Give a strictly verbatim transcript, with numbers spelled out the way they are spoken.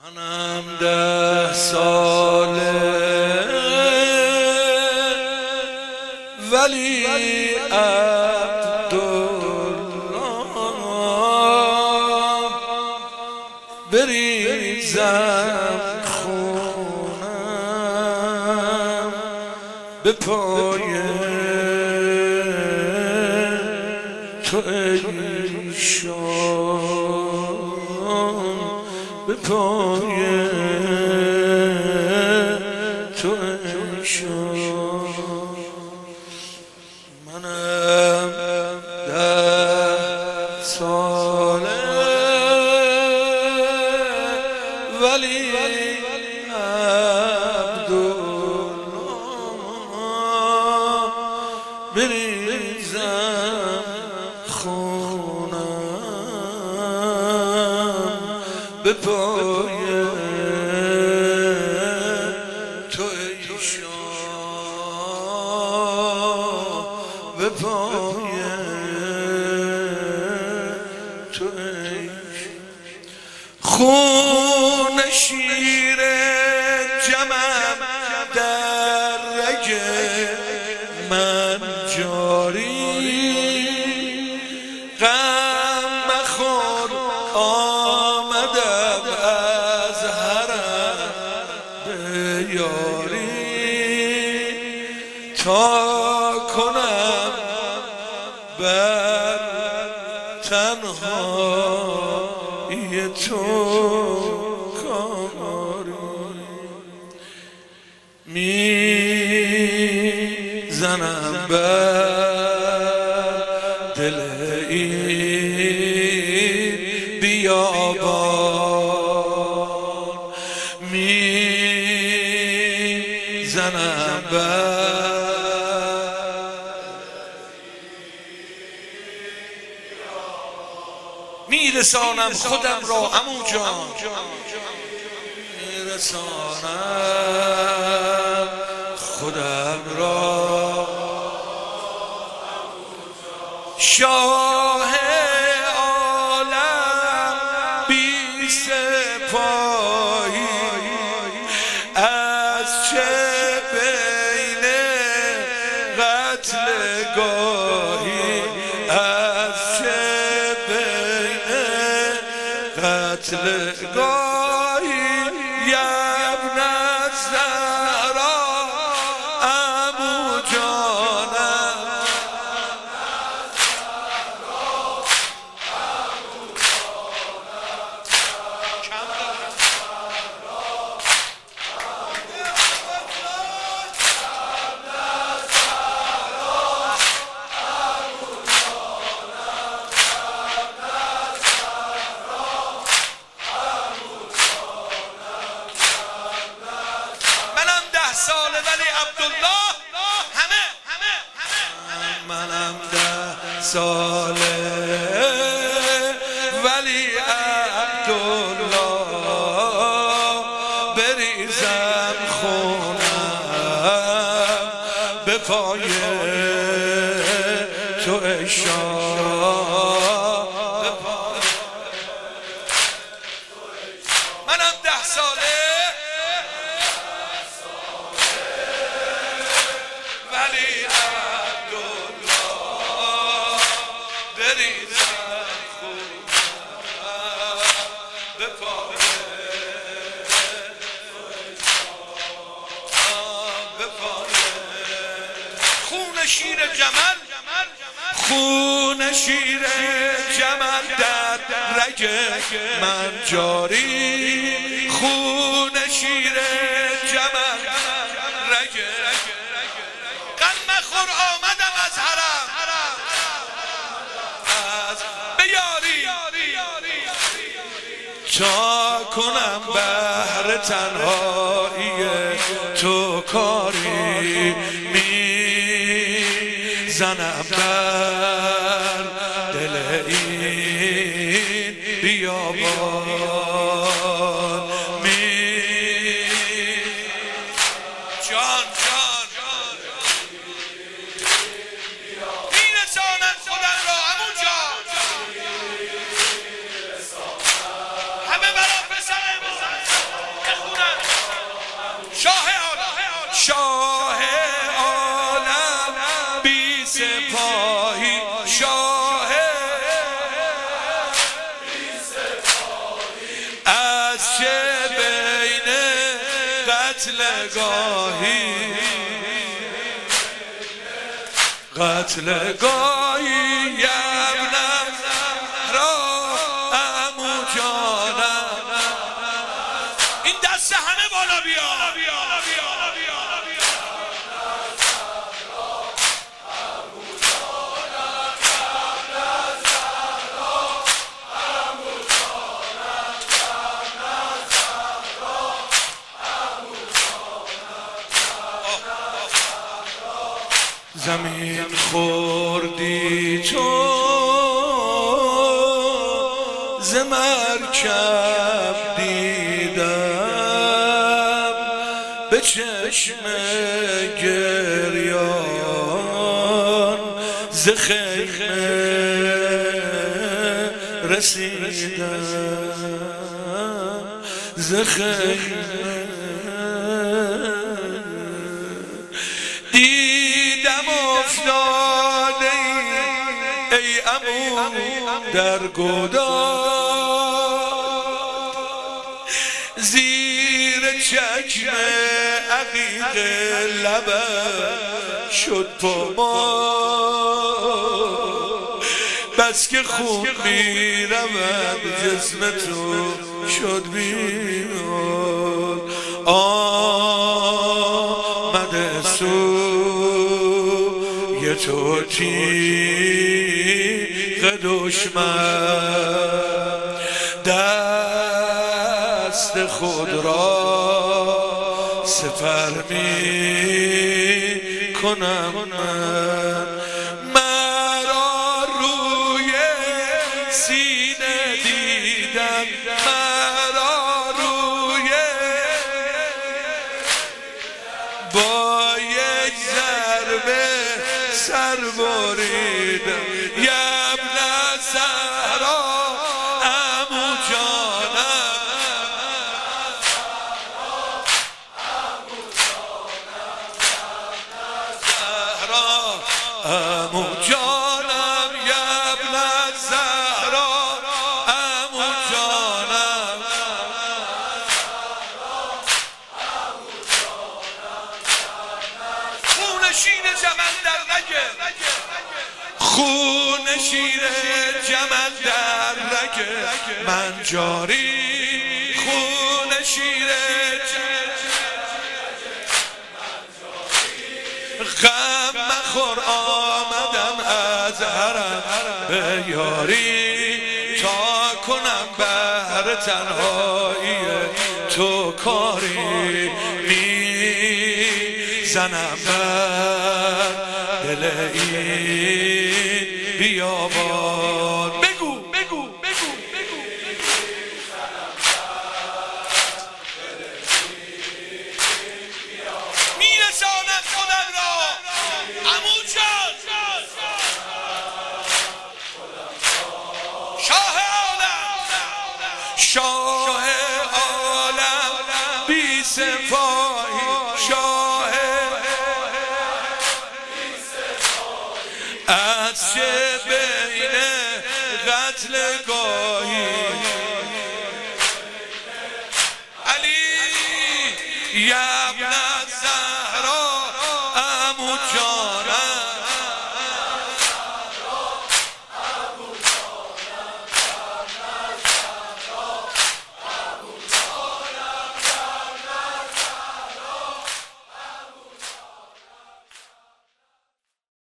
منم ده ساله ولی عبدالله بریزم خونم به پای تو ای شان، به پای تو ای شان. منم ده ساله ولی عبدالله بریزم خونم به پای تو ای شاه، به پای تو ای خون شیر جمم در رگ من جاری، غم مخور آمدم از حرم به یاری، تا کنم بر تنهایی تو کاری. میزنم بر دل این بیابان، میزنم بر میرسانم خودم را عمو جان، میرسانم خودم را شاه عالم بی سپاهی، از چه بین قتل گاهی، از چه بین قتل گاهی، یبن الزهرا عمو جانم، ساله ولی عبدالله همه همه همه منم ده ساله ولی عبدالله بریزم خونم به پای تو ای شاه، منم ده ساله ولی عبدالله بریزم خونم به پای به پای خون شیر جمل، خون شیر جمل در رگ من جاری، خون شیر جمل رگ غم آمدم از حرم از به یاری، تا کنم بهر تنهایی تو کاری. میزنم بر دل این بیابان، می جان جان میرسانم خودم را عمو جان، همه برا پسر از چه بین قتلگاهی قتلگاهی یبنم را عمو جانم. این دست همه بالا بیا. زمین خوردی تو ز مرکب دیدم به چشم گریان ز خیمه رسیدم ز خیمه افتاده ای عمو در گودال زیر چشم عقیق لبت شد پامال بس که خون می رود جسم تو شد بیمار. آمده سو تو تیغ دشمن دست خود را سپر می کنم من مرا روی سینه دیدم مرا روی با یک ضربه سر بریدم یبن زهرا عمو جانم زهرا عمو جانم یبن زهرا عمو جانم خون شیر جمل در رگه خون شیر جمل در رگه من جاری خون شیر غم مخور آمدم از حرم به یاری تا کنم بهر تنهایی تو کاری می زنم بر دل این بیابان. بگو بگو بگو بگو میرساند خودم را عمو جان شاه عالم شاه عالم بی صفایی شاه از چه بین قتلگاهی علی یبن زهرا عمو جان